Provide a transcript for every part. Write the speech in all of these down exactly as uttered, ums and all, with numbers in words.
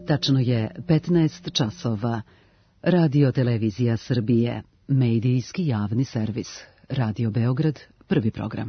Tačno je petnaest časova. Radio Televizija Srbije, medijski javni servis. Radio Beograd, prvi program.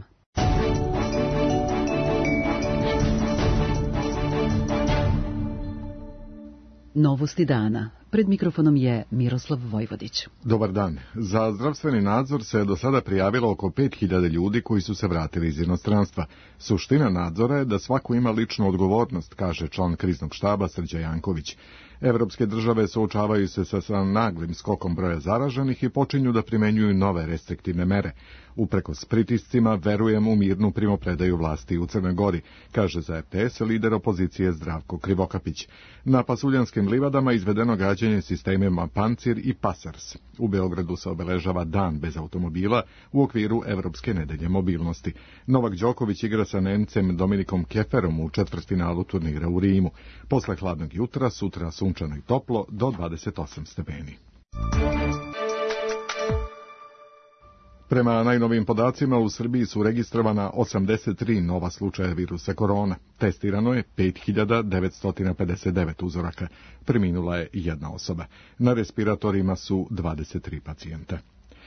Novosti dana. Pred mikrofonom je Miroslav Vojvodić. Dobar dan. Za zdravstveni nadzor se do sada prijavilo oko pet hiljada ljudi koji su se vratili iz inostranstva. Suština nadzora je da svako ima ličnu odgovornost, kaže član kriznog štaba Srđan Janković. Evropske države suočavaju se sa, sa naglim skokom broja zaraženih i počinju da primenjuju nove restriktivne mere. Uprkos pritiscima, verujem u mirnu primopredaju vlasti u Crnoj Gori, kaže za R T S lider opozicije Zdravko Krivokapić. Na Pasuljanskim livadama izvedeno gađanje sistemima Pancir i Pasars. U Beogradu se obeležava dan bez automobila u okviru Evropske nedelje mobilnosti. Novak Đoković igra sa Nemcem Dominikom Keferom u četvrtfinalu turnira u Rimu. Posle hladnog jutra, sutra sunčano i toplo do dvadeset osam stepeni. Prema najnovijim podacima u Srbiji su registrovana osamdeset tri nova slučaja virusa korona. Testirano je pet hiljada devetsto pedeset devet uzoraka. Preminula je jedna osoba. Na respiratorima su dvadeset tri pacijenta.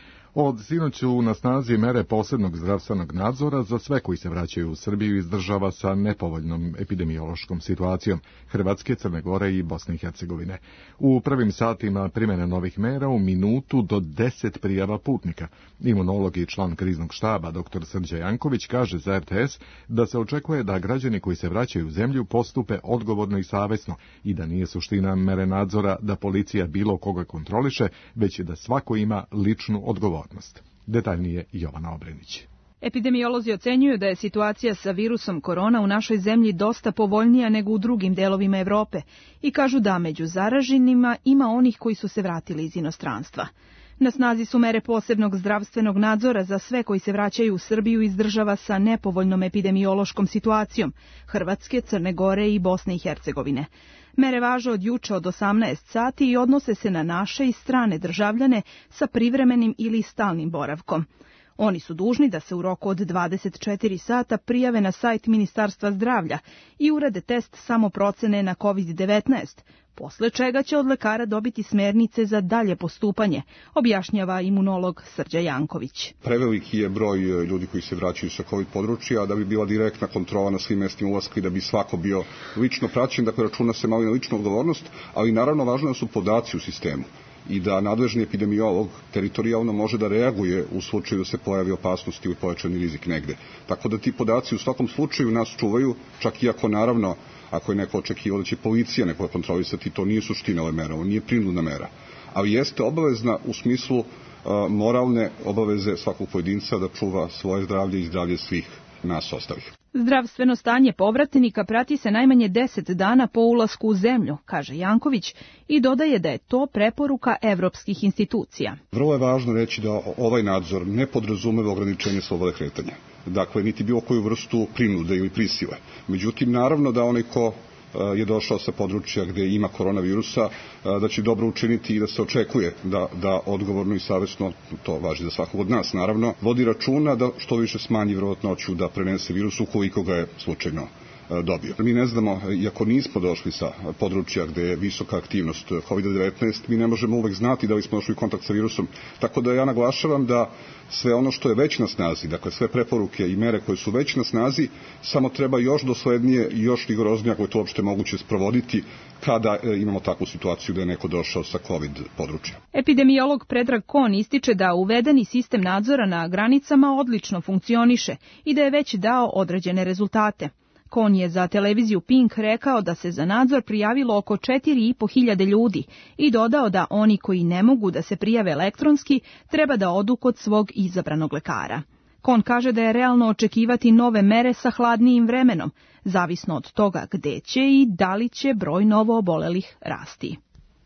Od sinoć su na snazi mere posebnog zdravstvenog nadzora za sve koji se vraćaju u Srbiju iz država sa nepovoljnom epidemiološkom situacijom Hrvatske, Crne Gore i Bosne i Hercegovine. U prvim satima primjene novih mera u minutu do deset prijava putnika. Imunolog i član kriznog štaba dr. Srđan Janković kaže za R T S da se očekuje da građani koji se vraćaju u zemlju postupe odgovorno i savesno i da nije suština mere nadzora da policija bilo koga kontroliše, već i da svako ima ličnu odgovornost. Detaljnije Jovana Obrenić. Epidemiolozi ocenjuju da je situacija sa virusom korona u našoj zemlji dosta povoljnija nego u drugim delovima Evrope i kažu da među zaraženima ima onih koji su se vratili iz inostranstva. Na snazi su mere posebnog zdravstvenog nadzora za sve koji se vraćaju u Srbiju iz država sa nepovoljnom epidemiološkom situacijom Hrvatske, Crne Gore i Bosne i Hercegovine. Mere važe od juče od osamnaest sati i odnose se na naše i strane državljane sa privremenim ili stalnim boravkom. Oni su dužni da se u roku od dvadeset četiri sata prijave na sajt Ministarstva zdravlja i urade test samoprocene na kovid devetnaest, posle čega će od lekara dobiti smernice za dalje postupanje, objašnjava imunolog Srđan Janković. Preveliki je broj ljudi koji se vraćaju sa COVID područja, da bi bila direktna kontrola na svim mestima ulaska i da bi svako bio lično praćen, dakle računa se malo i na ličnu odgovornost, ali naravno važno su podaci u sistemu i da nadležni epidemiolog teritorijalno može da reaguje u slučaju da se pojavi opasnost ili pojačani rizik negde. Tako da ti podaci u svakom slučaju nas čuvaju, čak i ako naravno, ako je neko očekivao da će policija nekoga kontrolisati, to nije suština ove mera, ovo nije prinudna mera. Ali jeste obavezna u smislu uh, moralne obaveze svakog pojedinca da čuva svoje zdravlje i zdravlje svih nas ostalih. Zdravstveno stanje povratnika prati se najmanje deset dana po ulasku u zemlju, kaže Janković, i dodaje da je to preporuka evropskih institucija. Vrlo je važno reći da ovaj nadzor ne podrazumeva ograničenje slobode kretanja. Dakle, niti bilo koju vrstu prinude ili prisile. Međutim, naravno da onaj ko je došao sa područja gde ima koronavirusa, da će dobro učiniti i da se očekuje da, da odgovorno i savesno, to važi za svakog od nas naravno, vodi računa da što više smanji vjerojatnoću da prenese virus ukoliko ga je slučajno dobio. Mi ne znamo, iako nismo došli sa područja gde je visoka aktivnost kovid devetnaest, mi ne možemo uvek znati da li smo došli u kontakt sa virusom. Tako da ja naglašavam da sve ono što je već na snazi, dakle sve preporuke i mere koje su već na snazi, samo treba još doslednije i još rigoroznije, ako je to uopšte moguće sprovoditi, kada imamo takvu situaciju da je neko došao sa COVID područja. Epidemiolog Predrag Kon ističe da uvedeni sistem nadzora na granicama odlično funkcioniše i da je već dao određene rezultate. Kon je za televiziju Pink rekao da se za nadzor prijavilo oko četiri i po hiljade ljudi i dodao da oni koji ne mogu da se prijave elektronski treba da odu kod svog izabranog lekara. Kon kaže da je realno očekivati nove mere sa hladnijim vremenom, zavisno od toga gde će i da li će broj novo obolelih rasti.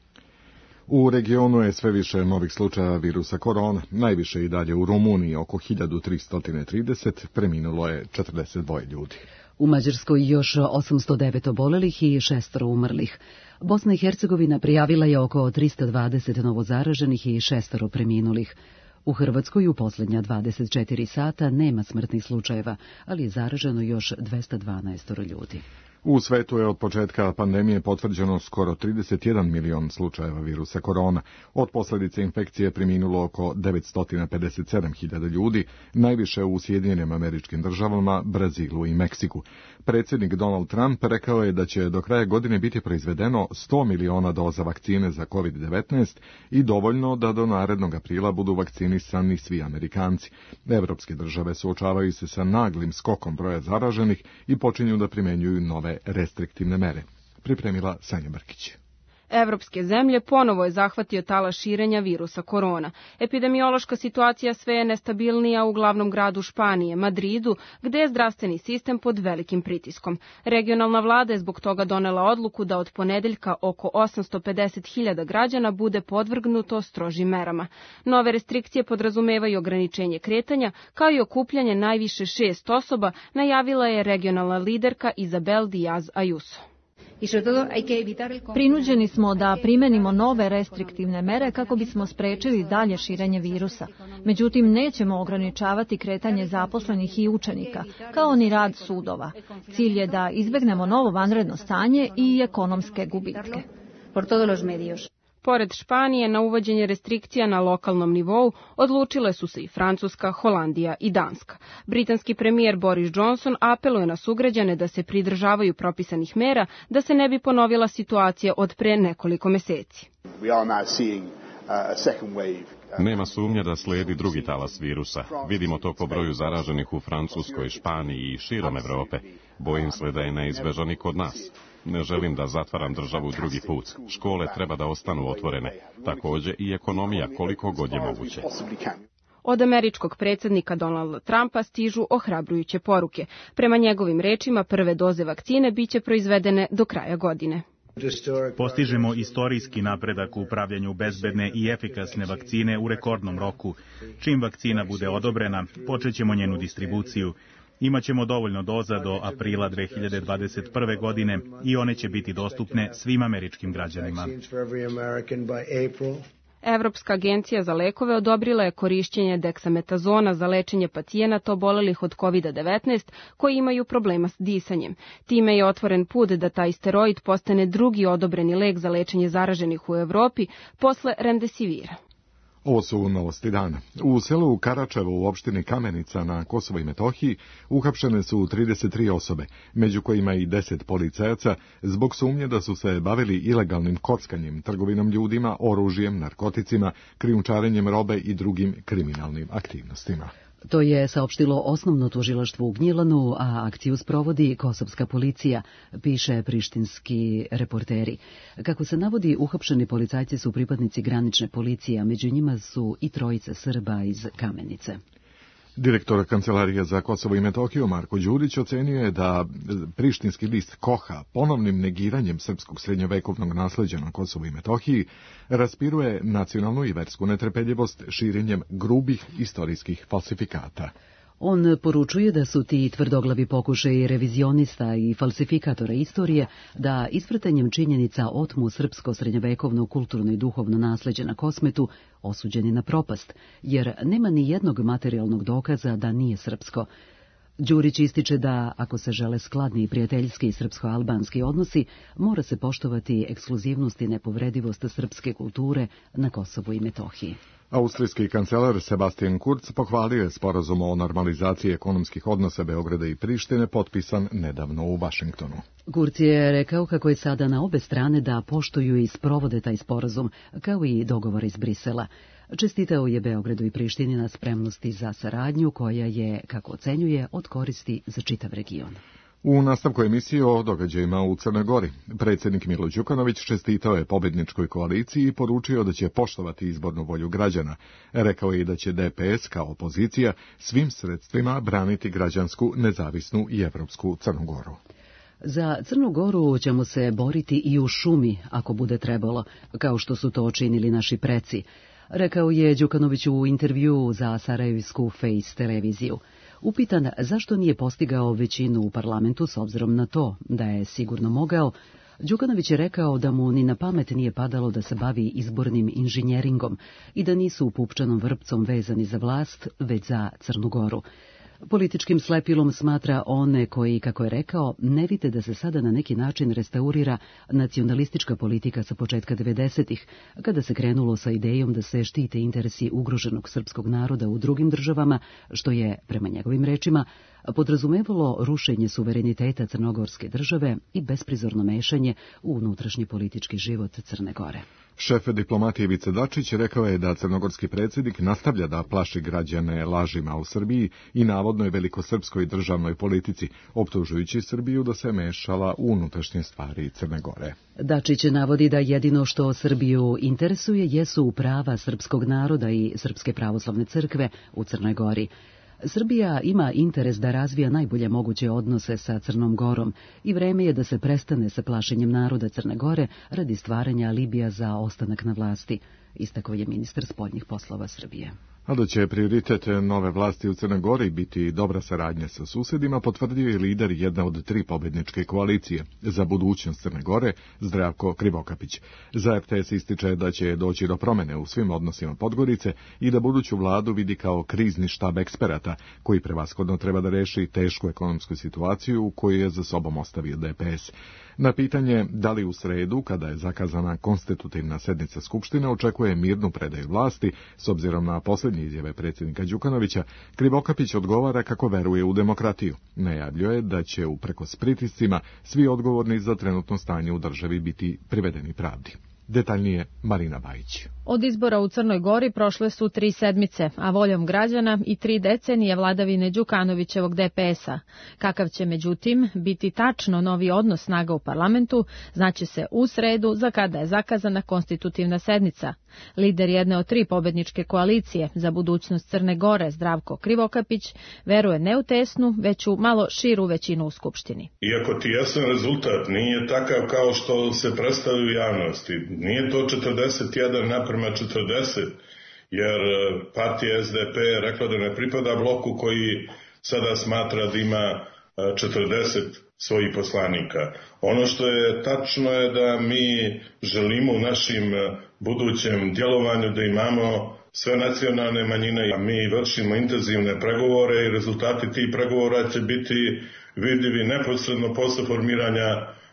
U regionu je sve više novih slučaja virusa korona, najviše i dalje u Rumuniji, oko hiljadu tristo trideset, preminulo je četrdeset dva ljudi. U Mađarskoj još osamsto devet obolelih i šestoro umrlih. Bosna i Hercegovina prijavila je oko tristo dvadeset novozaraženih i šestoro preminulih. U Hrvatskoj u posljednja dvadeset četiri sata nema smrtnih slučajeva, ali je zaraženo još dvesta dvanaest ljudi. U svetu je od početka pandemije potvrđeno skoro trideset jedan milion slučajeva virusa korona. Od posljedice infekcije preminulo oko devetsto pedeset sedam hiljada ljudi, najviše u Sjedinjenim Američkim Državama, Brazilu i Meksiku. Predsjednik Donald Trump rekao je da će do kraja godine biti proizvedeno sto miliona doza vakcine za kovid devetnaest i dovoljno da do narednog aprila budu vakcinisani svi Amerikanci. Evropske države suočavaju se sa naglim skokom broja zaraženih i počinju da primenjuju nove restriktivne mere. Pripremila Sanja Brkić. Evropske zemlje ponovo je zahvatio talas širenja virusa korona. Epidemiološka situacija sve je nestabilnija u glavnom gradu Španije, Madridu, gde je zdravstveni sistem pod velikim pritiskom. Regionalna vlada je zbog toga donela odluku da od ponedeljka oko osamsto pedeset hiljada građana bude podvrgnuto strožim merama. Nove restrikcije podrazumevaju ograničenje kretanja, kao i okupljanje najviše šest osoba, najavila je regionalna liderka Isabel Díaz Ayuso. Prinuđeni smo da primenimo nove restriktivne mere kako bismo sprečili dalje širenje virusa. Međutim, nećemo ograničavati kretanje zaposlenih i učenika, kao ni rad sudova. Cilj je da izbegnemo novo vanredno stanje i ekonomske gubitke. Pored Španije, na uvođenje restrikcija na lokalnom nivou odlučile su se i Francuska, Holandija i Danska. Britanski premijer Boris Johnson apeluje na sugrađane da se pridržavaju propisanih mera da se ne bi ponovila situacija od pre nekoliko meseci. Nema sumnje da slijedi drugi talas virusa. Vidimo to po broju zaraženih u Francuskoj, Španiji i širom Evrope. Bojim se da je neizbežan i kod nas. Ne želim da zatvaram državu drugi put. Škole treba da ostanu otvorene. Također i ekonomija koliko god je moguće. Od američkog predsjednika Donalda Trumpa stižu ohrabrujuće poruke. Prema njegovim rečima, prve doze vakcine biće proizvedene do kraja godine. Postižemo istorijski napredak u pravljenju bezbedne i efikasne vakcine u rekordnom roku. Čim vakcina bude odobrena, počećemo njenu distribuciju. Imaćemo dovoljno doza do aprila dve hiljade dvadeset prve. godine i one će biti dostupne svim američkim građanima. Evropska agencija za lekove odobrila je korišćenje deksametazona za lečenje pacijenata obolelih od kovid devetnaest koji imaju problema s disanjem. Time je otvoren put da taj steroid postane drugi odobreni lek za lečenje zaraženih u Evropi posle remdesivira. Ovo su novosti dana. U selu Karačevo u opštini Kamenica na Kosovo i Metohiji uhapšene su trideset tri osobe, među kojima i deset policajaca, zbog sumnje da su se bavili ilegalnim kockanjem, trgovinom ljudima, oružjem, narkoticima, krijumčarenjem robe i drugim kriminalnim aktivnostima. To je saopštilo osnovno tužilaštvo u Gnjilanu, a akciju sprovodi kosovska policija, piše prištinski reporteri. Kako se navodi, uhapšeni policajci su pripadnici granične policije, a među njima su i trojica Srba iz Kamenice. Direktor Kancelarije za Kosovo i Metohiju Marko Đurić ocenio je da prištinski list Koha ponovnim negiranjem srpskog srednjovekovnog nasleđa na Kosovu i Metohiji raspiruje nacionalnu i versku netrpeljivost širenjem grubih istorijskih falsifikata. On poručuje da su ti tvrdoglavi pokušaji revizionista i falsifikatora istorije da isvrtanjem činjenica otmu srpsko srednjovekovno kulturno i duhovno nasleđe na Kosmetu osuđeni na propast, jer nema ni jednog materijalnog dokaza da nije srpsko. Đurić ističe da, ako se žele skladni i prijateljski i srpsko-albanski odnosi, mora se poštovati ekskluzivnost i nepovredivost srpske kulture na Kosovu i Metohiji. Austrijski kancelar Sebastian Kurz pohvalio je sporazum o normalizaciji ekonomskih odnosa Beograda i Prištine potpisan nedavno u Vašingtonu. Kurz je rekao kako je sada na obe strane da poštuju i sprovode taj sporazum, kao i dogovor iz Brisela. Čestitao je Beogradu i Prištini na spremnosti za saradnju koja je, kako ocenjuje, od koristi za čitav region. U nastavku emisije o događajima u Crnoj Gori, predsjednik Milo Đukanović čestitao je pobjedničkoj koaliciji i poručio da će poštovati izbornu volju građana. Rekao je i da će D P S kao opozicija svim sredstvima braniti građansku, nezavisnu i evropsku Crnu Goru. Za Crnu Goru ćemo se boriti i u šumi, ako bude trebalo, kao što su to činili naši preci, rekao je Đukanović u intervjuu za sarajevsku Face televiziju. Upitan zašto nije postigao većinu u parlamentu s obzirom na to da je sigurno mogao, Đukanović je rekao da mu ni na pamet nije padalo da se bavi izbornim inženjeringom i da nisu pupčanom vrpcom vezani za vlast, već za Crnu Goru. Političkim slepilom smatra one koji, kako je rekao, ne vide da se sada na neki način restaurira nacionalistička politika sa početka devedesetih, kada se krenulo sa idejom da se štite interesi ugroženog srpskog naroda u drugim državama, što je, prema njegovim rečima, podrazumevalo rušenje suvereniteta Crnogorske države i besprizorno mešanje u unutrašnji politički život Crne Gore. Šef diplomatije Ivica Dačić rekao je da crnogorski predsjednik nastavlja da plaši građane lažima u Srbiji i navodnoj velikosrpskoj državnoj politici, optužujući Srbiju da se mešala u unutrašnje stvari Crne Gore. Dačić navodi da jedino što Srbiju interesuje jesu prava srpskog naroda i Srpske pravoslavne crkve u Crnoj Gori. Srbija ima interes da razvija najbolje moguće odnose sa Crnom Gorom i vreme je da se prestane sa plašenjem naroda Crne Gore radi stvaranja alibija za ostanak na vlasti, istakao je ministar spoljnih poslova Srbije. A da će prioritet nove vlasti u Crnoj Gori biti dobra saradnja sa susedima, potvrdio je lider jedne od tri pobedničke koalicije za budućnost Crne Gore, Zdravko Krivokapić. Za er te es ističe da će doći do promene u svim odnosima Podgorice i da buduću vladu vidi kao krizni štab eksperata, koji prevashodno treba da reši tešku ekonomsku situaciju koju je za sobom ostavio de pe es. Na pitanje da li u sredu, kada je zakazana konstitutivna sednica Skupštine, očekuje mirnu predaju vlasti, s obzirom na posljednje izjave predsjednika Đukanovića, Krivokapić odgovara kako veruje u demokratiju. Najavljuje da će uprkos pritiscima svi odgovorni za trenutno stanje u državi biti privedeni pravdi. Detaljnije Marina Bajić. Od izbora u Crnoj Gori prošle su tri sedmice, a voljom građana i tri decenije vladavine Đukanovićevog de pe es a. Kakav će, međutim, biti tačno novi odnos snaga u parlamentu, znaće se u sredu, za kada je zakazana konstitutivna sednica. Lider jedne od tri pobedničke koalicije za budućnost Crne Gore, Zdravko Krivokapić, veruje ne u tesnu, već u malo širu većinu u Skupštini. Iako ti jasan rezultat nije takav kao što se predstavlja u javnosti, nije to četrdeset jedan naprema četrdeset, jer partija es de pe je rekla da ne pripada bloku koji sada smatra da ima četrdeset svojih poslanika. Ono što je tačno je da mi želimo u našim budućem djelovanju da imamo sve nacionalne manjine, a mi vršimo intenzivne pregovore i rezultati tih pregovora će biti vidljivi neposredno posle formiranja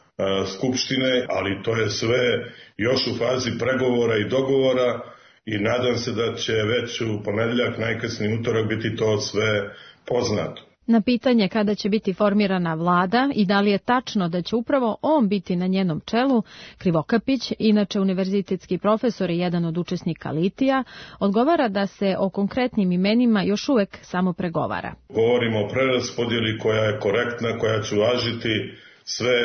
Skupštine, ali to je sve još u fazi pregovora i dogovora i nadam se da će već u ponedjeljak, najkasniji utorak, biti to sve poznato. Na pitanje kada će biti formirana vlada i da li je tačno da će upravo on biti na njenom čelu, Krivokapić, inače univerzitetski profesor i jedan od učesnika Litija, odgovara da se o konkretnim imenima još uvek samo pregovara. Govorimo o preraspodjeli koja je korektna, koja će uvažiti sve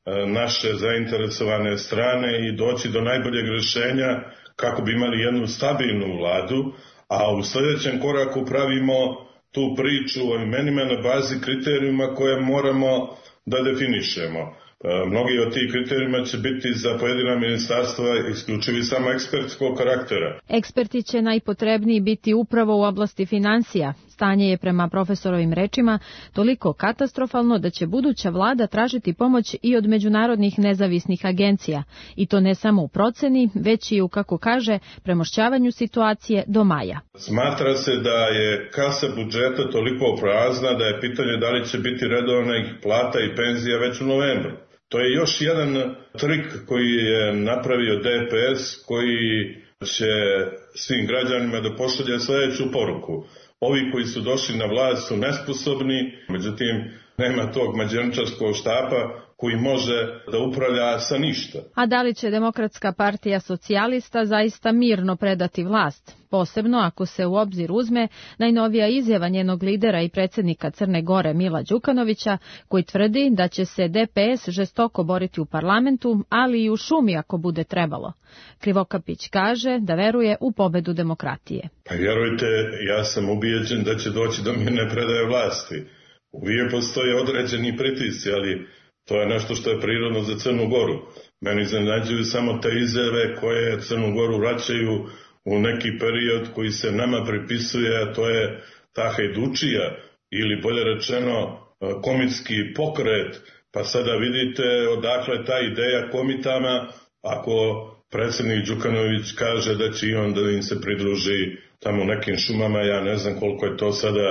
naše zainteresovane strane i doći do najboljeg rješenja kako bi imali jednu stabilnu vladu, a u sljedećem koraku pravimo tu priču o imenima na bazi kriterijuma koje moramo da definišemo. Mnogi od tih kriterijuma će biti za pojedina ministarstva isključivi samo ekspertskog karaktera. Eksperti će najpotrebniji biti upravo u oblasti financija. Stanje je prema profesorovim rečima toliko katastrofalno da će buduća vlada tražiti pomoć i od međunarodnih nezavisnih agencija. I to ne samo u proceni, već i u, kako kaže, premošćavanju situacije do maja. Smatra se da je kasa budžeta toliko prazna da je pitanje da li će biti redovnih plata i penzija već u novembru. To je još jedan trik koji je napravio de pe es, koji će svim građanima da pošalje sljedeću poruku. Ovi koji su došli na vlast su nesposobni, međutim nema tog mađioničarskog štapa koji može da upravlja sa ništa. A da li će Demokratska partija socijalista zaista mirno predati vlast? Posebno ako se u obzir uzme najnovija izjava njenog lidera i predsjednika Crne Gore Mila Đukanovića, koji tvrdi da će se de pe es žestoko boriti u parlamentu, ali i u šumi ako bude trebalo. Krivokapić kaže da veruje u pobedu demokratije. Pa vjerujte, ja sam ubijeđen da će doći do mirne predaje vlasti. Uvijek postoje određeni pritisci, ali to je nešto što je prirodno za Crnu Goru. Meni iznenađuju samo te izjave koje Crnu Goru vraćaju u neki period koji se nama pripisuje, a to je ta hajdučija ili bolje rečeno komitski pokret, pa sada vidite odakle ta ideja komitama ako predsjednik Đukanović kaže da će i on da im se pridruži tamo u nekim šumama, ja ne znam koliko je to sada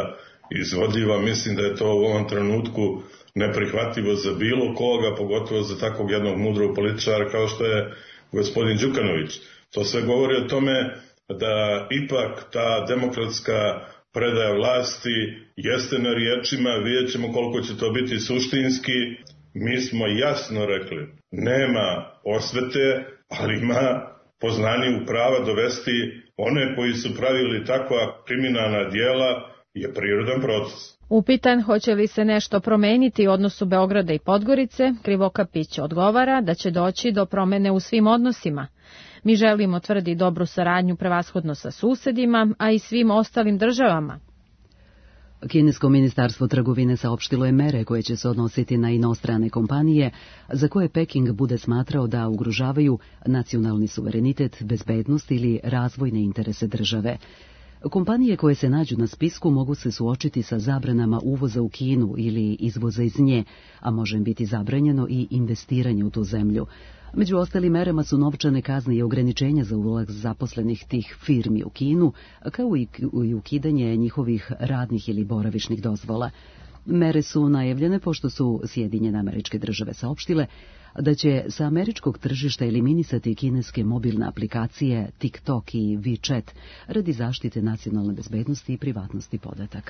izvodljiva. Mislim da je to u ovom trenutku neprihvatljivo za bilo koga, pogotovo za takvog jednog mudrog političara kao što je gospodin Đukanović. To sve govori o tome da ipak ta demokratska predaja vlasti jeste na riječima, vidjet ćemo koliko će to biti suštinski. Mi smo jasno rekli, nema osvete, ali ima poznanje u prava dovesti one koji su pravili takva kriminalna dijela je prirodan proces. Upitan hoće li se nešto promeniti u odnosu Beograda i Podgorice, Krivokapić odgovara da će doći do promene u svim odnosima. Mi želimo, tvrdi, dobru saradnju prevashodno sa susedima, a i svim ostalim državama. Kinesko ministarstvo trgovine saopštilo je mere koje će se odnositi na inostrane kompanije za koje Peking bude smatrao da ugrožavaju nacionalni suverenitet, bezbednost ili razvojne interese države. Kompanije koje se nađu na spisku mogu se suočiti sa zabranama uvoza u Kinu ili izvoza iz nje, a može biti zabranjeno i investiranje u tu zemlju. Među ostalim merama su novčane kazne i ograničenja za ulaz zaposlenih tih firmi u Kinu, kao i ukidanje njihovih radnih ili boravišnih dozvola. Mere su najavljene pošto su Sjedinjene Američke Države saopštile da će sa američkog tržišta eliminisati kineske mobilne aplikacije TikTok i WeChat radi zaštite nacionalne bezbednosti i privatnosti podataka.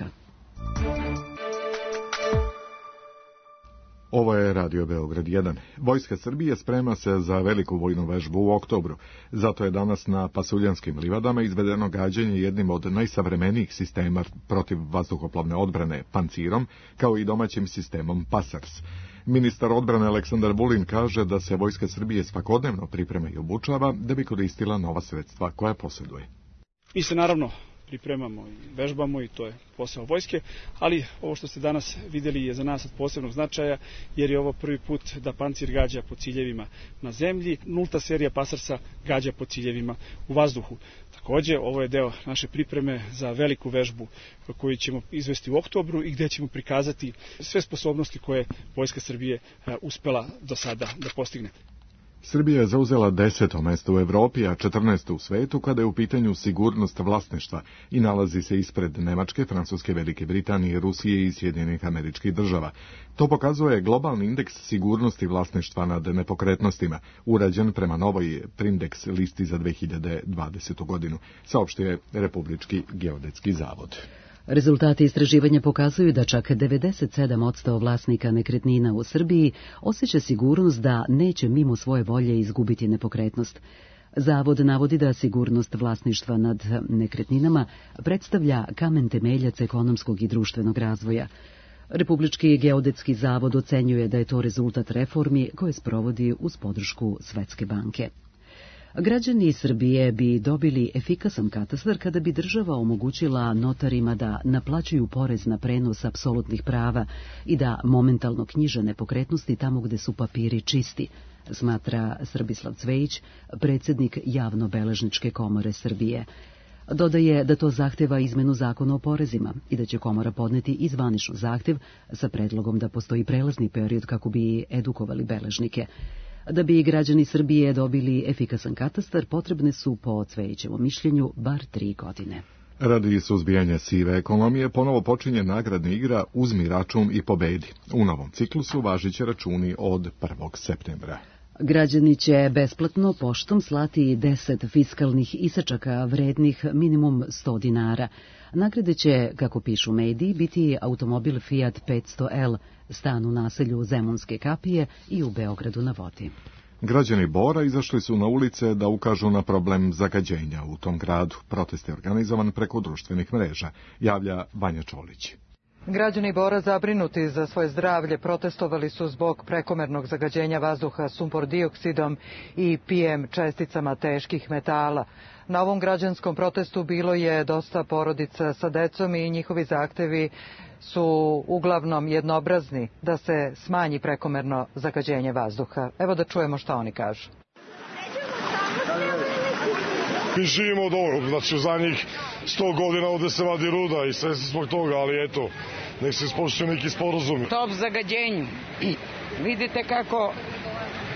Ovo je Radio Beograd jedan. Vojska Srbije sprema se za veliku vojnu vežbu u oktobru. Zato je danas na Pasuljanskim livadama izvedeno gađanje jednim od najsavremenijih sistema protiv vazduhoplovne odbrane Pancirom, kao i domaćim sistemom Pasars. Ministar odbrane Aleksandar Vulin kaže da se Vojska Srbije svakodnevno priprema i obučava da bi koristila nova sredstva koja posjeduje. Mi se naravno pripremamo i vežbamo i to je posao vojske, ali ovo što ste danas vidjeli je za nas od posebnog značaja jer je ovo prvi put da Pancir gađa po ciljevima na zemlji, nulta serija Pasarsa gađa po ciljevima u vazduhu. Također, ovo je deo naše pripreme za veliku vežbu koju ćemo izvesti u oktobru i gdje ćemo prikazati sve sposobnosti koje Vojska Srbije uspela do sada da postigne. Srbija je zauzela deseto mesto u Evropi, a četrnaesto u svetu kada je u pitanju sigurnost vlasništva i nalazi se ispred Nemačke, Francuske, Velike Britanije, Rusije i Sjedinjenih Američkih Država. To pokazuje globalni indeks sigurnosti vlasništva nad nepokretnostima, urađen prema novoj Prindex listi za dve hiljade dvadesetu godinu, saopštio je Republički geodetski zavod. Rezultati istraživanja pokazuju da čak devedeset sedam posto vlasnika nekretnina u Srbiji osjeća sigurnost da neće mimo svoje volje izgubiti nepokretnost. Zavod navodi da sigurnost vlasništva nad nekretninama predstavlja kamen temeljac ekonomskog i društvenog razvoja. Republički geodetski zavod ocenjuje da je to rezultat reformi koje sprovodi uz podršku Svetske banke. Građani Srbije bi dobili efikasan katastar kada bi država omogućila notarima da naplaćuju porez na prenos apsolutnih prava i da momentalno knjiže nepokretnosti tamo gde su papiri čisti, smatra Srbislav Cvejić, predsjednik Javno-beležničke komore Srbije. Dodaje da to zahteva izmenu zakona o porezima i da će komora podneti i zvaničnu zahtev sa predlogom da postoji prelazni period kako bi edukovali beležnike. Da bi građani Srbije dobili efikasan katastar, potrebne su, po Cvejićevom mišljenju, bar tri godine. Radi suzbijanja sive ekonomije ponovo počinje nagradna igra Uzmi račun i pobedi. U novom ciklusu važiće računi od prvog septembra. Građani će besplatno poštom slati deset fiskalnih isečaka vrednih minimum sto dinara. Nagrade će, kako pišu mediji, biti automobil Fiat petsto L, stan u naselju Zemunske kapije i u Beogradu na vodi. Građani Bora izašli su na ulice da ukažu na problem zagađenja u tom gradu. Protest je organizovan preko društvenih mreža, javlja Vanja Čolić. Građani Bora zabrinuti za svoje zdravlje protestovali su zbog prekomernog zagađenja vazduha sumpor dioksidom i P M česticama teških metala. Na ovom građanskom protestu bilo je dosta porodica sa decom i njihovi zahtevi su uglavnom jednobrazni da se smanji prekomerno zagađenje vazduha. Evo da čujemo šta oni kažu. Mi živimo od ovog, znači za njih sto godina ovde se vadi ruda i sve se zbog toga, ali eto, nek se ispoštuje neki sporazum. Top zagađenju. Vidite kako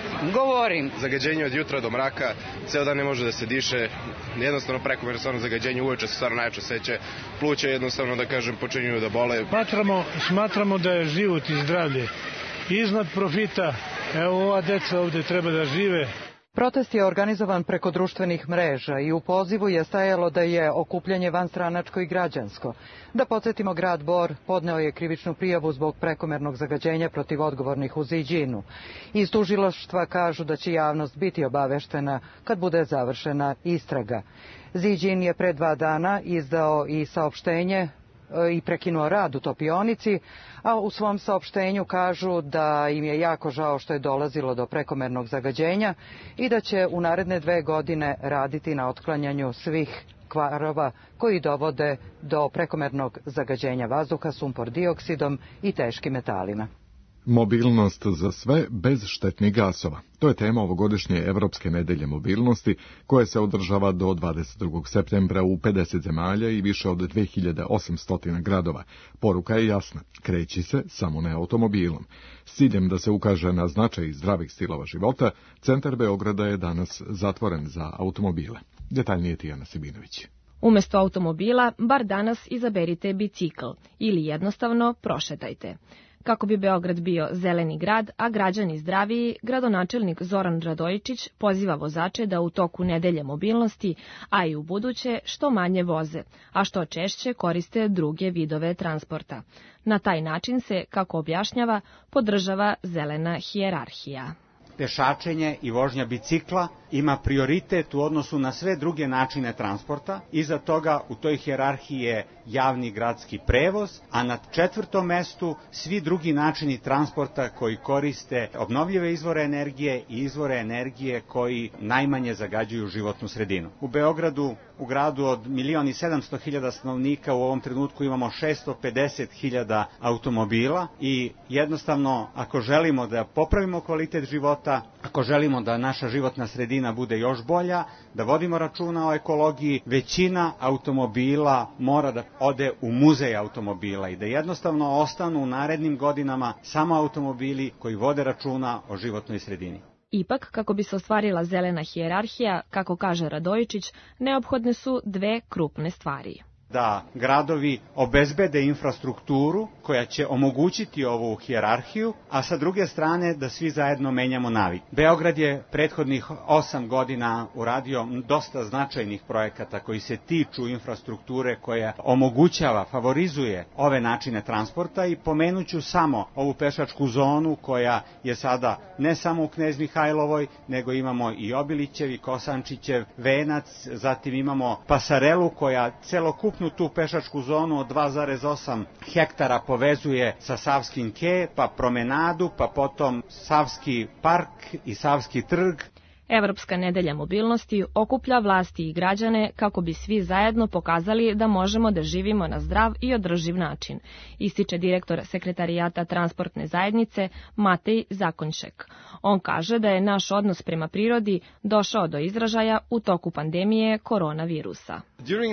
Govorim. Zagađenje od jutra do mraka, ceo dan ne može da se diše, jednostavno prekomerno stvarno zagađenje, uveče se stvarno najjače seće, pluća jednostavno, da kažem, počinjuju da bole. Smatramo, smatramo da je život i zdravlje iznad profita. Evo, ova deca ovde treba da žive. Protest je organizovan preko društvenih mreža i u pozivu je stajalo da je okupljanje vanstranačko i građansko. Da podsjetimo, grad Bor podneo je krivičnu prijavu zbog prekomernog zagađenja protiv odgovornih u Ziđinu. Iz tužilaštva kažu da će javnost biti obaveštena kad bude završena istraga. Ziđin je pre dva dana izdao i saopštenje i prekinuo rad u topionici, a u svom saopštenju kažu da im je jako žao što je dolazilo do prekomernog zagađenja i da će u naredne dve godine raditi na otklanjanju svih kvarova koji dovode do prekomernog zagađenja vazduha sumpor dioksidom i teškim metalima. Mobilnost za sve bez štetnih gasova. To je tema ovogodišnje Evropske nedelje mobilnosti, koja se održava do dvadeset drugog septembra u pedeset zemalja i više od dve hiljade osamsto gradova. Poruka je jasna, kreći se samo ne automobilom. S ciljem da se ukaže na značaj zdravih stilova života, centar Beograda je danas zatvoren za automobile. Detaljnije Tijana Sibinović. Umesto automobila, bar danas izaberite bicikl ili jednostavno prošetajte. Kako bi Beograd bio zeleni grad, a građani zdraviji, gradonačelnik Zoran Radojičić poziva vozače da u toku nedelje mobilnosti, a i u buduće, što manje voze, a što češće koriste druge vidove transporta. Na taj način se, kako objašnjava, podržava zelena hijerarhija. Pešačenje i vožnja bicikla ima prioritet u odnosu na sve druge načine transporta. Iza toga u toj hijerarhiji je javni gradski prevoz, a na četvrtom mestu svi drugi načini transporta koji koriste obnovljive izvore energije i izvore energije koji najmanje zagađuju životnu sredinu. U Beogradu, u gradu od milion i sedamsto hiljada stanovnika, u ovom trenutku imamo šesto pedeset hiljada automobila i jednostavno, ako želimo da popravimo kvalitet života, ako želimo da naša životna sredina bude još bolja, da vodimo računa o ekologiji, većina automobila mora da ode u muzej automobila i da jednostavno ostanu u narednim godinama samo automobili koji vode računa o životnoj sredini. Ipak, kako bi se ostvarila zelena hijerarhija, kako kaže Radojičić, neophodne su dve krupne stvari. Da gradovi obezbede infrastrukturu koja će omogućiti ovu hijerarhiju, a sa druge strane da svi zajedno menjamo navik. Beograd je prethodnih osam godina uradio dosta značajnih projekata koji se tiču infrastrukture koja omogućava, favorizuje ove načine transporta i pomenuću samo ovu pešačku zonu koja je sada ne samo u Knez Mihajlovoj, nego imamo i Obilićev i Kosančićev venac, zatim imamo pasarelu koja celokupno tu pešačku zonu od dva zarez osam hektara povezuje sa Savskim ke, pa promenadu, pa potom Savski park i Savski trg. Evropska nedelja mobilnosti okuplja vlasti i građane kako bi svi zajedno pokazali da možemo da živimo na zdrav i održiv način, ističe direktor Sekretarijata transportne zajednice Matej Zakonjšek. On kaže da je naš odnos prema prirodi došao do izražaja u toku pandemije koronavirusa.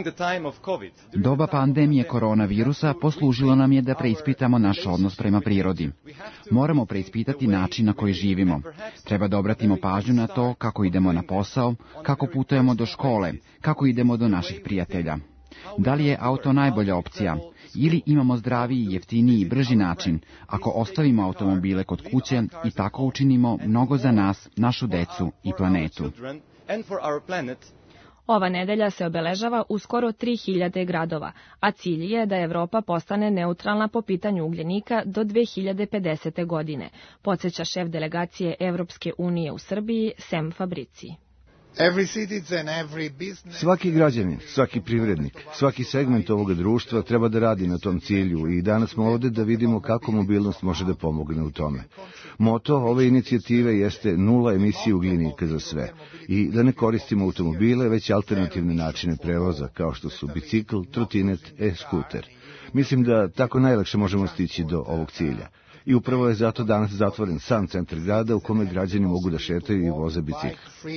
Doba pandemije koronavirusa poslužilo nam je da preispitamo naš odnos prema prirodi. Moramo preispitati način na koji živimo. Treba da obratimo pažnju na to kako idemo na posao, kako putujemo do škole, kako idemo do naših prijatelja. Da li je auto najbolja opcija? Ili imamo zdraviji, jeftiniji i brži način ako ostavimo automobile kod kuće i tako učinimo mnogo za nas, našu decu i planetu. Ova nedelja se obeležava u skoro tri hiljade gradova, a cilj je da Evropa postane neutralna po pitanju ugljenika do dve hiljade pedesete. godine, podsjeća šef delegacije Evropske unije u Srbiji Sem Fabrici. Svaki građanin, svaki privrednik, svaki segment ovoga društva treba da radi na tom cilju i danas smo ovde da vidimo kako mobilnost može da pomogne u tome. Moto ove inicijative jeste nula emisije ugljenika za sve i da ne koristimo automobile, već alternativne načine prevoza kao što su bicikl, trotinet, e-skuter. Mislim da tako najlakše možemo stići do ovog cilja. I upravo je zato danas zatvoren sam centar grada u kome građani mogu da šetaju i voze bicikl.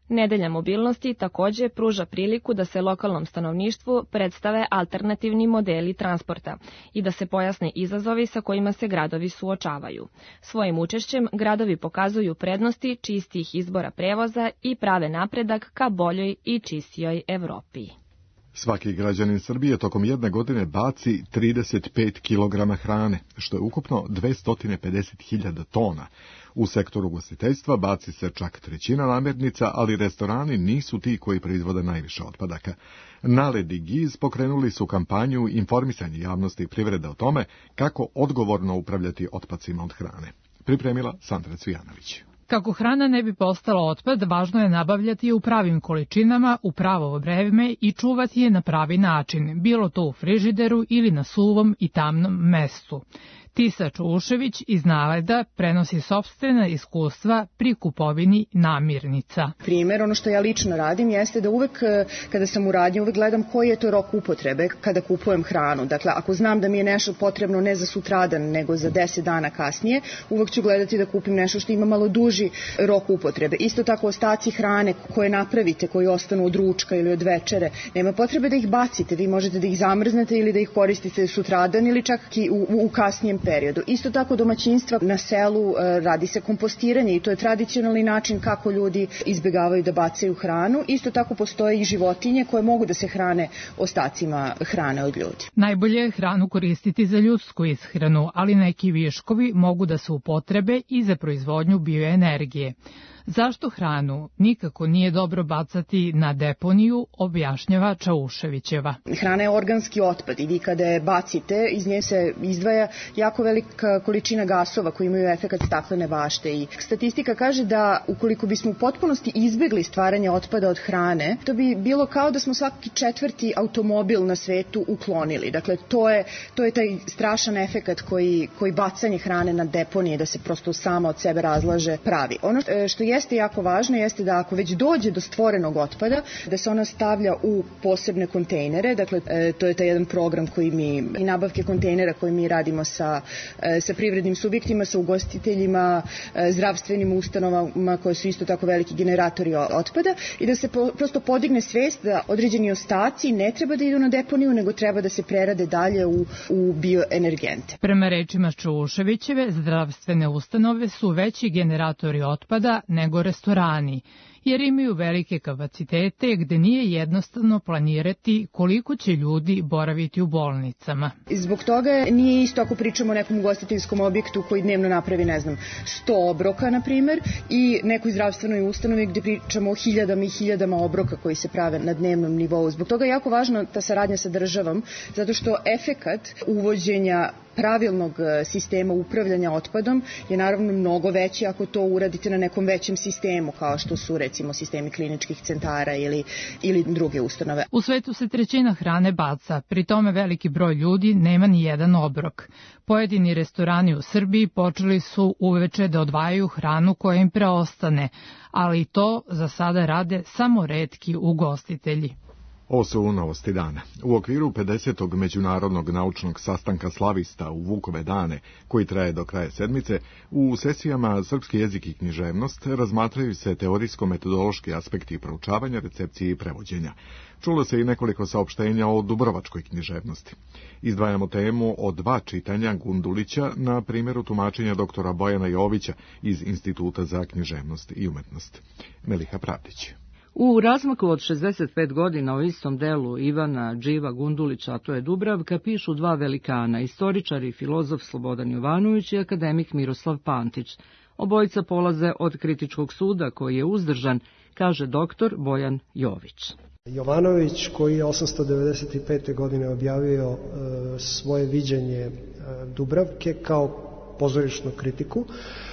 Nedelja mobilnosti takođe pruža priliku da se lokalnom stanovništvu predstave alternativni modeli transporta i da se pojasne izazovi sa kojima se gradovi suočavaju. Svojim učešćem gradovi pokazuju prednosti čistih izbora prevoza i prave napredak ka boljoj i čistijoj Evropi. Svaki građanin Srbije tokom jedne godine baci trideset pet kilograma hrane, što je ukupno dvesta pedeset hiljada tona. U sektoru ugostiteljstva baci se čak trećina namirnica, ali restorani nisu ti koji proizvode najviše otpadaka. Naled i Giz pokrenuli su kampanju informisanja javnosti i privrede o tome kako odgovorno upravljati otpacima od hrane. Pripremila Sandra Cvijanović. Kako hrana ne bi postala otpad, važno je nabavljati je u pravim količinama, u pravo vreme i čuvati je na pravi način, bilo to u frižideru ili na suvom i tamnom mestu. Tisa Čušević iz Naleda prenosi sopstvena iskustva pri kupovini namirnica. Primer, ono što ja lično radim jeste da uvek kada sam u radnji uvek gledam koji je to rok upotrebe kada kupujem hranu. Dakle, ako znam da mi je nešto potrebno ne za sutradan nego za deset dana kasnije, uvek ću gledati da kupim nešto što ima malo duži rok upotrebe. Isto tako ostaci hrane koje napravite, koji ostanu od ručka ili od večere, nema potrebe da ih bacite, vi možete da ih zamrznete ili da ih koristite sutradan ili čak i u, u kasnijem periodu. Isto tako domaćinstva na selu radi se kompostiranje i to je tradicionalni način kako ljudi izbegavaju da bacaju hranu. Isto tako postoje i životinje koje mogu da se hrane ostacima hrane od ljudi. Najbolje je hranu koristiti za ljudsku ishranu, ali neki viškovi mogu da se upotrebe i za proizvodnju bioenergije. Zašto hranu nikako nije dobro bacati na deponiju, objašnjava Čauševićeva. Hrana je organski otpad i vi kada je bacite, iz nje se izdvaja jako velika količina gasova koji imaju efekat staklene bašte. I statistika kaže da ukoliko bismo u potpunosti izbegli stvaranje otpada od hrane, to bi bilo kao da smo svaki četvrti automobil na svetu uklonili. Dakle, to je, to je taj strašan efekat koji, koji bacanje hrane na deponije, da se prosto sama od sebe razlaže, pravi. Ono što je jeste jako važno jeste da ako već dođe do stvorenog otpada, da se ona stavlja u posebne kontejnere, dakle e, to je taj jedan program koji mi, i nabavke kontejnera koji mi radimo sa, e, sa privrednim subjektima, sa ugostiteljima, e, zdravstvenim ustanovama koje su isto tako veliki generatori otpada i da se po, prosto podigne svest da određeni ostaci ne treba da idu na deponiju, nego treba da se prerade dalje u, u bioenergente. Prema rečima Čuševićeve, zdravstvene ustanove su veći generatori otpada nego restorani, jer imaju velike kapacitete gde nije jednostavno planirati koliko će ljudi boraviti u bolnicama. Zbog toga nije isto ako pričamo o nekom ugostiteljskom objektu koji dnevno napravi, ne znam, sto obroka, na primer, i nekoj zdravstvenoj ustanovi gde pričamo o hiljadama i hiljadama obroka koji se prave na dnevnom nivou. Zbog toga je jako važna ta saradnja sa državom, zato što efekat uvođenja pravilnog sistema upravljanja otpadom je naravno mnogo veći ako to uradite na nekom većem sistemu, kao što su recimo sistemi kliničkih centara ili, ili druge ustanove. U svetu se trećina hrane baca, pri tome veliki broj ljudi nema ni jedan obrok. Pojedini restorani u Srbiji počeli su uveče da odvajaju hranu koja im preostane, ali to za sada rade samo retki ugostitelji. Ovo su novosti dana. U okviru pedesetog međunarodnog naučnog sastanka slavista u Vukove dane, koji traje do kraja sedmice, u sesijama Srpski jezik i književnost razmatraju se teorijsko-metodološki aspekti proučavanja, recepcije i prevođenja. Čulo se i nekoliko saopštenja o dubrovačkoj književnosti. Izdvajamo temu o dva čitanja Gundulića na primjeru tumačenja doktora Bojana Jovića iz Instituta za književnost i umetnost. Meliha Pravdić. U razmaku od šezdeset pet godina o istom delu Ivana Dživa Gundulića, a to je Dubravka, pišu dva velikana, istoričar i filozof Slobodan Jovanović i akademik Miroslav Pantić. Obojica polaze od kritičkog suda koji je uzdržan, kaže doktor Bojan Jović. Jovanović, koji je osamsto devedeset pete. godine objavio e, svoje viđenje e, Dubravke kao pozorišnu kritiku,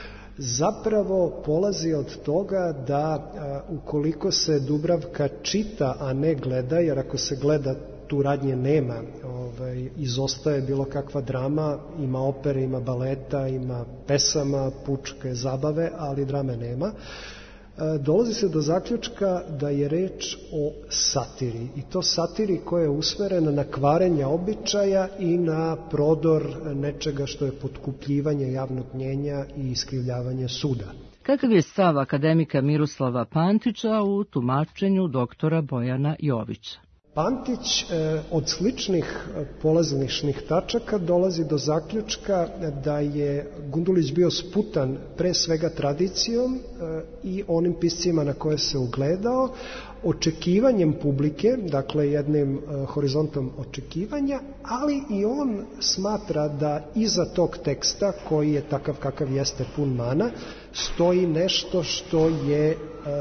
zapravo polazi od toga da a, ukoliko se Dubravka čita, a ne gleda, jer ako se gleda tu radnje nema, ovaj, izostaje bilo kakva drama, ima opere, ima baleta, ima pesama, pučke zabave, ali drame nema. Dolazi se do zaključka da je reč o satiri, i to satiri koja je usmerena na kvarenje običaja i na prodor nečega što je potkupljivanje javnog mnjenja i iskrivljavanje suda. Kakav je stav akademika Miroslava Pantića u tumačenju doktora Bojana Jovića? Pantić od sličnih polazišnih tačaka dolazi do zaključka da je Gundulić bio sputan pre svega tradicijom i onim piscima na koje se ugledao, očekivanjem publike, dakle jednim horizontom očekivanja, ali i on smatra da iza tog teksta, koji je takav kakav jeste pun mana, stoji nešto što je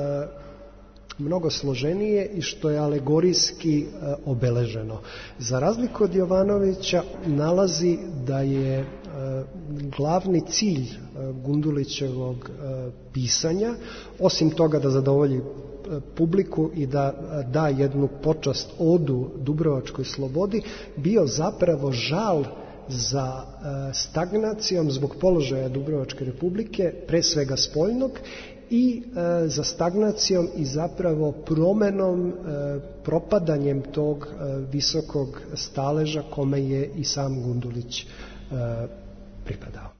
mnogo složenije i što je alegorijski e, obeleženo. Za razliku od Jovanovića nalazi da je e, glavni cilj e, Gundulićevog e, pisanja, osim toga da zadovolji e, publiku i da e, da jednu počast odu Dubrovačkoj slobodi, bio zapravo žal za e, stagnacijom zbog položaja Dubrovačke republike, pre svega spoljnog, i e, za stagnacijom i zapravo promenom, e, propadanjem tog e, visokog staleža kome je i sam Gundulić e, pripadao.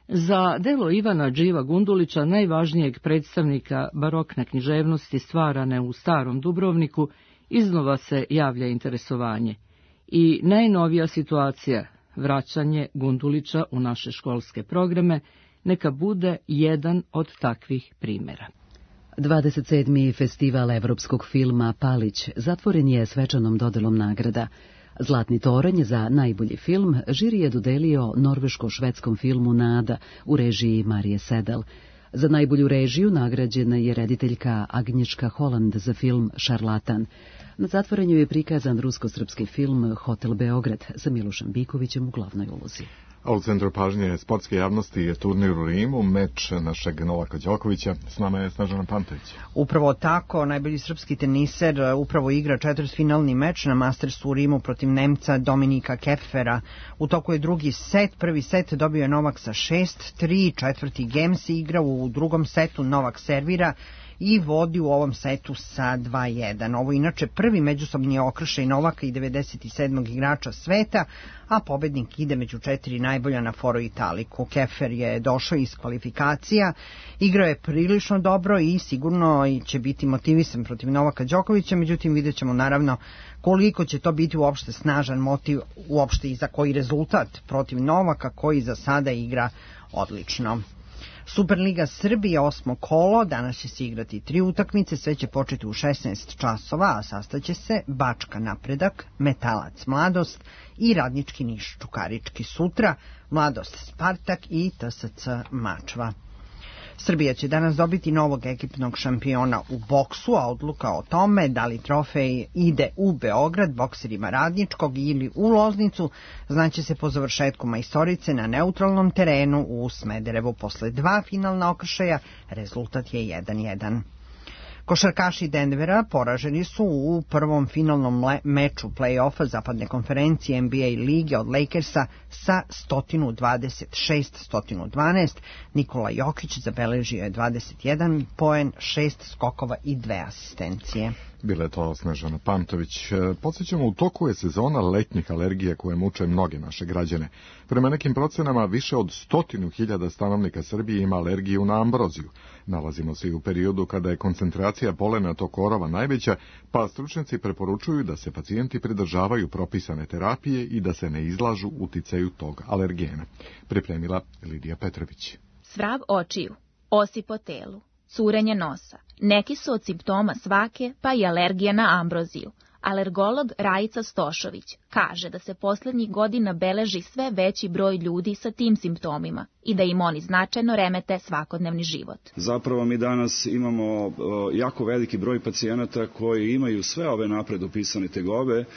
Za delo Ivana Dživa Gundulića, najvažnijeg predstavnika barokne književnosti stvarane u starom Dubrovniku, iznova se javlja interesovanje. I najnovija situacija, vraćanje Gundulića u naše školske programe, neka bude jedan od takvih primjera. dvadeset sedmi festival evropskog filma Palić zatvoren je svečanom dodelom nagrada. Zlatni toranj za najbolji film žiri je dodelio norveško-švedskom filmu Nada u režiji Marije Sedel. Za najbolju režiju nagrađena je rediteljka Agnieszka Holland za film Šarlatan. Na zatvorenju je prikazan rusko-srpski film Hotel Beograd sa Milošem Bikovićem u glavnoj ulozi. A u centru pažnje sportske javnosti je turnir u Rimu, meč našeg Novaka Đokovića. S nama je Snežana Pantović. Upravo tako, najbolji srpski teniser upravo igra četvrtfinalni meč na Mastersu u Rimu protiv Nemca Dominika Kepfera. U toku je drugi set, prvi set dobio je Novak sa šest tri, četvrti gem se igra, u drugom setu Novak servira i vodi u ovom setu sa dva jedan. Ovo inače prvi međusobni okršaj Novaka i devedeset sedmog igrača sveta, a pobednik ide među četiri najbolja na Foro Italiku. Kepfer je došao iz kvalifikacija, igrao je prilično dobro i sigurno će biti motivisan protiv Novaka Đokovića, međutim vidjet ćemo naravno koliko će to biti uopšte snažan motiv, uopšte i za koji rezultat protiv Novaka, koji za sada igra odlično. Superliga Srbije, osmo kolo, danas će se igrati tri utakmice, sve će početi u šesnaest časova, a sastaće se Bačka Napredak, Metalac Mladost i Radnički Niš Čukarički sutra, Mladost Spartak i T S C Mačva. Srbija će danas dobiti novog ekipnog šampiona u boksu, a odluka o tome da li trofej ide u Beograd bokserima Radničkog ili u Loznicu znaće se po završetku majstorice na neutralnom terenu u Smederevu. Posle dva finalna okršaja rezultat je jedan jedan. Košarkaši Denvera poraženi su u prvom finalnom meču play-offa zapadne konferencije N B A lige od Lakersa sa sto dvadeset šest sto dvanaest. Nikola Jokić zabeležio je dvadeset jedan poen, šest skokova i dve asistencije. Bila je to Snežana Pantović. Podsjećamo, u toku je sezona letnjih alergija koje muče mnoge naše građane. Prema nekim procenama, više od stotinu hiljada stanovnika Srbije ima alergiju na ambroziju. Nalazimo se i u periodu kada je koncentracija polena tog korova najveća, pa stručnjaci preporučuju da se pacijenti pridržavaju propisane terapije i da se ne izlažu uticaju tog alergena. Pripremila Lidija Petrović. Svrab očiju, osi po telu, curenje nosa. Neki su od simptoma svake, pa i alergija na ambroziju. Alergolog Rajica Stošović kaže da se poslednjih godina beleži sve veći broj ljudi sa tim simptomima i da im oni značajno remete svakodnevni život. Zapravo mi danas imamo jako veliki broj pacijenata koji imaju sve ove napred opisane tegobe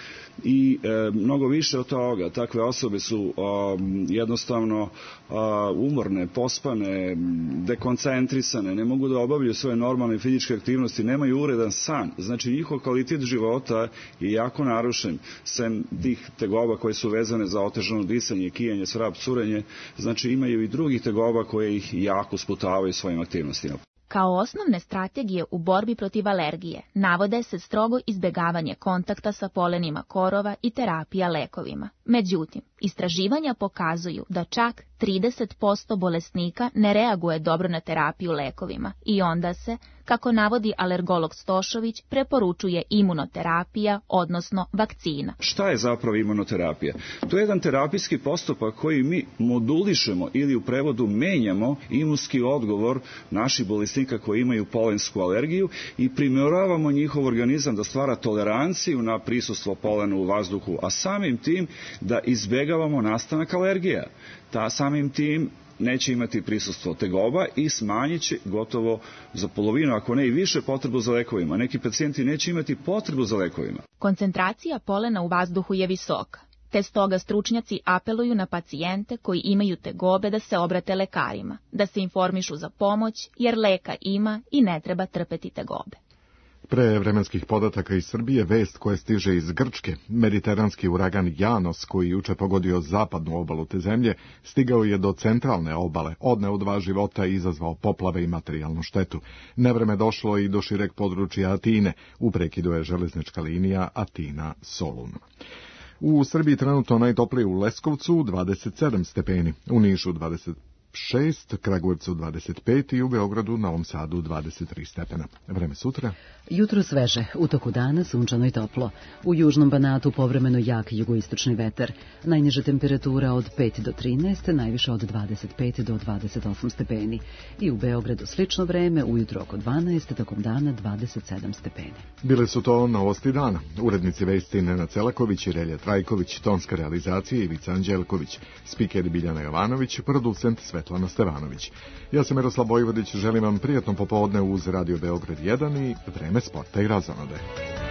i e, mnogo više od toga. Takve osobe su a, jednostavno a, umorne, pospane, dekoncentrisane, ne mogu da obavljaju svoje normalne fizičke aktivnosti, nemaju uredan san. Znači njihov kvalitet života je jako narušen, sem tih tegoba koje su vezane za otežano disanje, kijanje, svrab, curenje, znači imaju i drugih tegoba koje ih jako sputavaju svojim aktivnostima. Kao osnovne strategije u borbi protiv alergije navode se strogo izbegavanje kontakta sa polenima korova i terapija lekovima. Međutim, Istraživanja pokazuju da čak trideset posto bolesnika ne reaguje dobro na terapiju lekovima i onda se, kako navodi alergolog Stošović, preporučuje imunoterapija, odnosno vakcina. Šta je zapravo imunoterapija? To je jedan terapijski postupak koji mi modulišemo ili u prevodu menjamo imunski odgovor naših bolesnika koji imaju polensku alergiju i primoravamo njihov organizam da stvara toleranciju na prisustvo polena u vazduhu, a samim tim da izbegavamo nastanak alergija. Ta samim tim neće imati prisustvo tegoba i smanjit će gotovo za polovinu, ako ne i više, potrebu za lekovima. Neki pacijenti neće imati potrebu za lekovima. Koncentracija polena u vazduhu je visoka, te stoga stručnjaci apeluju na pacijente koji imaju tegobe da se obrate lekarima, da se informišu za pomoć, jer leka ima i ne treba trpeti tegobe. Pre vremenskih podataka iz Srbije, vest koja stiže iz Grčke, mediteranski uragan Janos, koji juče pogodio zapadnu obalu te zemlje, stigao je do centralne obale, odneo dva života i izazvao poplave i materijalnu štetu. Nevreme došlo i do šireg područja Atine, u prekidu je železnička linija Atina-Solun. U Srbiji trenutno najtoplije u Leskovcu dvadeset sedam stepeni, u Nišu dvadeset šest, Kragujevcu dvadeset pet i u Beogradu, Novom Sadu dvadeset tri stepena. Vreme sutra? Jutro sveže, u toku dana sunčano i toplo. U južnom Banatu povremeno jak jugoistočni vetar. Najniža temperatura od pet do trinaest, najviše od dvadeset pet do dvadeset osam stepeni. I u Beogradu slično vreme, ujutro oko dvanaest, tokom dana dvadeset sedam stepeni. Bile su to novosti dana. Urednici vesti Nenad Celaković i Relja Trajković, tonska realizacija Ivica Anđelković, spiker Biljana Jovanović, producent Svetlana Stevanović. Ja sam Miroslav Vojvodić, želim vam prijatno popodne uz Radio Beograd jedan i vreme sporta i razonode.